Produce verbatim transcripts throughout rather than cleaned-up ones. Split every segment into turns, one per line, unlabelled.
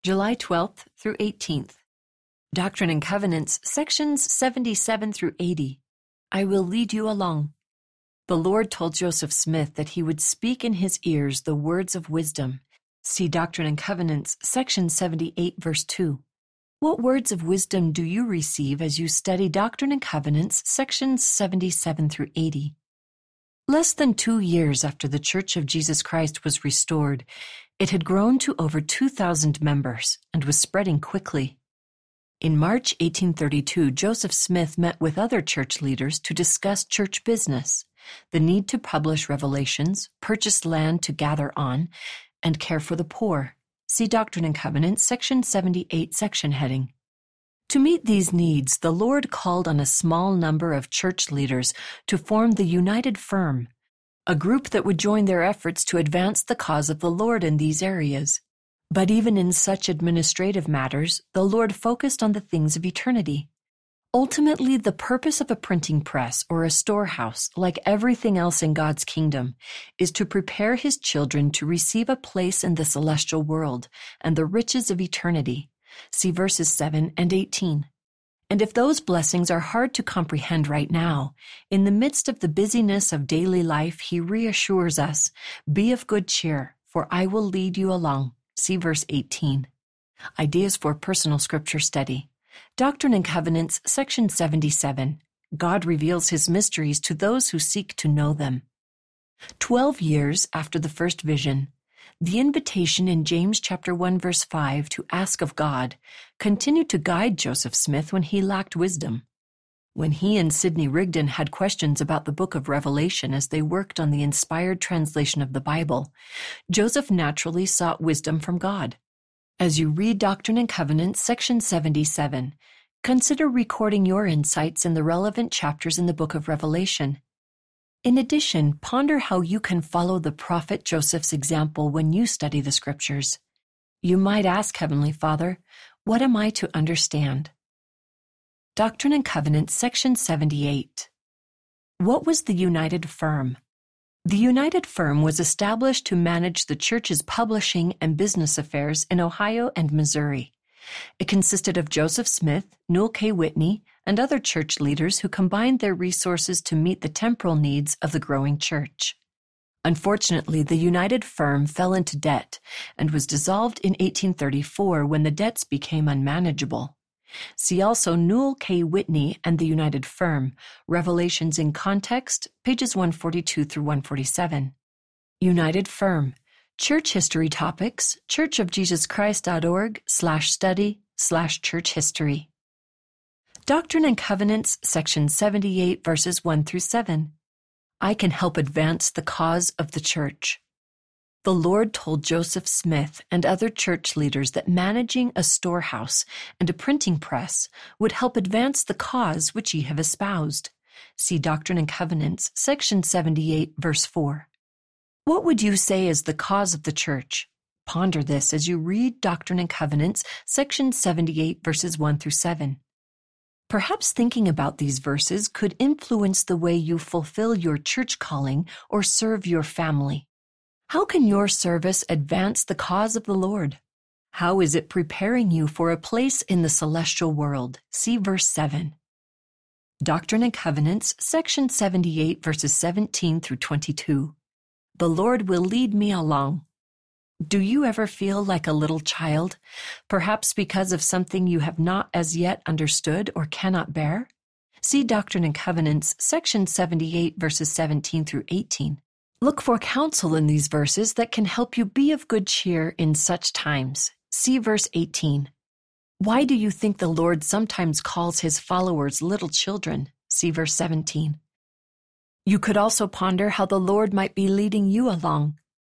July twelfth through eighteenth. Doctrine and Covenants, sections seventy-seven through eighty. I will lead you along. The Lord told Joseph Smith that he would speak in his ears the words of wisdom. See Doctrine and Covenants, section seventy-eight, verse two. What words of wisdom do you receive as you study Doctrine and Covenants, sections seventy-seven through eighty? Less than two years after the Church of Jesus Christ was restored, it had grown to over two thousand members and was spreading quickly. In March eighteen thirty-two, Joseph Smith met with other church leaders to discuss church business, the need to publish revelations, purchase land to gather on, and care for the poor. See Doctrine and Covenants, section seventy-eight, section heading. To meet these needs, the Lord called on a small number of church leaders to form the United Firm, a group that would join their efforts to advance the cause of the Lord in these areas. But even in such administrative matters, the Lord focused on the things of eternity. Ultimately, the purpose of a printing press or a storehouse, like everything else in God's kingdom, is to prepare His children to receive a place in the celestial world and the riches of eternity. See verses seven and eighteen. And if those blessings are hard to comprehend right now, in the midst of the busyness of daily life, He reassures us, "Be of good cheer, for I will lead you along." See verse eighteen. Ideas for personal scripture study. Doctrine and Covenants, section seventy-seven. God reveals His mysteries to those who seek to know them. Twelve years after the first vision, the invitation in James chapter one verse five to ask of God continued to guide Joseph Smith when he lacked wisdom. When he and Sidney Rigdon had questions about the book of Revelation as they worked on the inspired translation of the Bible, Joseph naturally sought wisdom from God. As you read Doctrine and Covenants, section seventy-seven, consider recording your insights in the relevant chapters in the book of Revelation. In addition, ponder how you can follow the prophet Joseph's example when you study the scriptures. You might ask Heavenly Father, what am I to understand? Doctrine and Covenants, section seventy-eight. What was the United Firm? The United Firm was established to manage the church's publishing and business affairs in Ohio and Missouri. It consisted of Joseph Smith, Newell K. Whitney, and other church leaders who combined their resources to meet the temporal needs of the growing church. Unfortunately, the United Firm fell into debt and was dissolved in eighteen thirty-four when the debts became unmanageable. See also Newell K. Whitney and the United Firm, Revelations in Context, pages one forty-two through one forty-seven. United Firm, Church History Topics, churchofjesuschrist.org slash study slash church history. Doctrine and Covenants, section seventy-eight, verses one through seven. I can help advance the cause of the church. The Lord told Joseph Smith and other church leaders that managing a storehouse and a printing press would help advance the cause which ye have espoused. See Doctrine and Covenants, section seventy-eight, verse four. What would you say is the cause of the church? Ponder this as you read Doctrine and Covenants, section seventy-eight, verses one through seven. Perhaps thinking about these verses could influence the way you fulfill your church calling or serve your family. How can your service advance the cause of the Lord? How is it preparing you for a place in the celestial world? See verse seven. Doctrine and Covenants, section seventy-eight, verses seventeen through twenty-two. The Lord will lead me along. Do you ever feel like a little child, perhaps because of something you have not as yet understood or cannot bear? See Doctrine and Covenants, section seventy-eight, verses seventeen through eighteen. Look for counsel in these verses that can help you be of good cheer in such times. See verse eighteen. Why do you think the Lord sometimes calls His followers little children? See verse seventeen. You could also ponder how the Lord might be leading you along.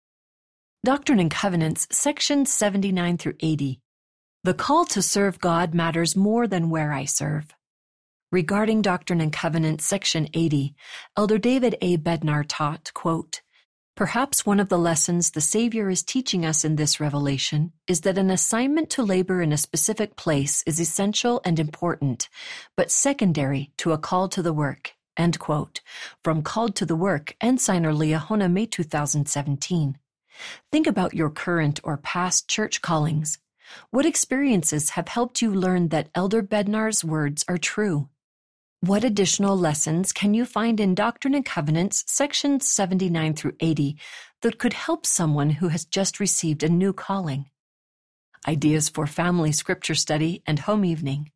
Doctrine and Covenants, sections seventy-nine through eighty. The call to serve God matters more than where I serve. Regarding Doctrine and Covenants, section eighty, Elder David A. Bednar taught, quote, "Perhaps one of the lessons the Savior is teaching us in this revelation is that an assignment to labor in a specific place is essential and important, but secondary to a call to the work." End quote. From Called to the Work, Ensign or Liahona, May two thousand seventeen. Think about your current or past church callings. What experiences have helped you learn that Elder Bednar's words are true? What additional lessons can you find in Doctrine and Covenants, sections seventy-nine through eighty, that could help someone who has just received a new calling? Ideas for family scripture study and home evening.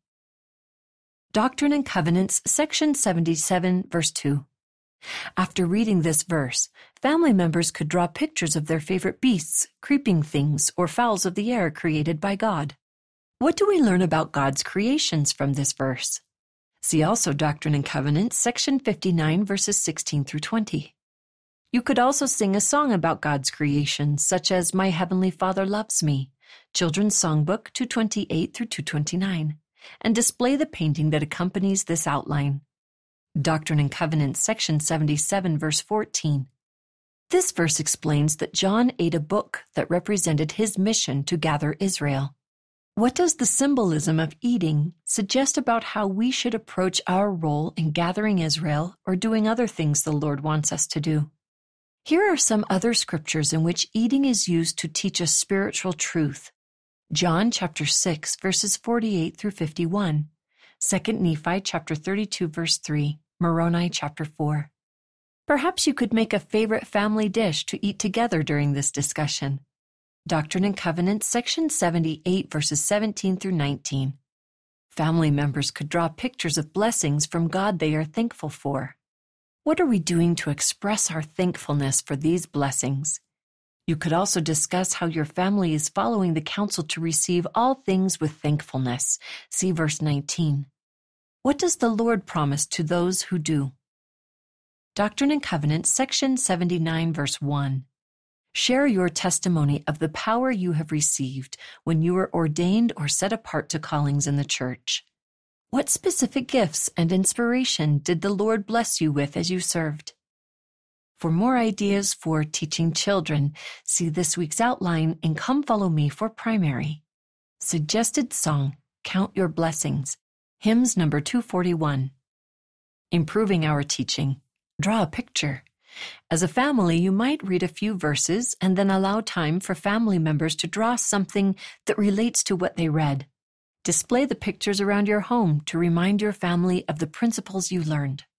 Doctrine and Covenants, section seventy-seven, verse two. After reading this verse, family members could draw pictures of their favorite beasts, creeping things, or fowls of the air created by God. What do we learn about God's creations from this verse? See also Doctrine and Covenants, section fifty-nine, verses sixteen through twenty. You could also sing a song about God's creations, such as My Heavenly Father Loves Me, Children's Songbook two twenty-eight through two twenty-nine, and display the painting that accompanies this outline. Doctrine and Covenants, section seventy-seven, verse fourteen. This verse explains that John ate a book that represented his mission to gather Israel. What does the symbolism of eating suggest about how we should approach our role in gathering Israel or doing other things the Lord wants us to do? Here are some other scriptures in which eating is used to teach us spiritual truth. John chapter six, verses forty-eight through fifty-one. Second Nephi chapter thirty-two, verse three. Moroni chapter four. Perhaps you could make a favorite family dish to eat together during this discussion. Doctrine and Covenants, section seventy-eight, verses seventeen through nineteen. Family members could draw pictures of blessings from God they are thankful for. What are we doing to express our thankfulness for these blessings? You could also discuss how your family is following the counsel to receive all things with thankfulness. See verse nineteen. What does the Lord promise to those who do? Doctrine and Covenants, section seventy-nine, verse one. Share your testimony of the power you have received when you were ordained or set apart to callings in the church. What specific gifts and inspiration did the Lord bless you with as you served? For more ideas for teaching children, see this week's outline in Come Follow Me for Primary. Suggested song, Count Your Blessings, hymns number two forty-one. Improving our teaching, draw a picture. As a family, you might read a few verses and then allow time for family members to draw something that relates to what they read. Display the pictures around your home to remind your family of the principles you learned.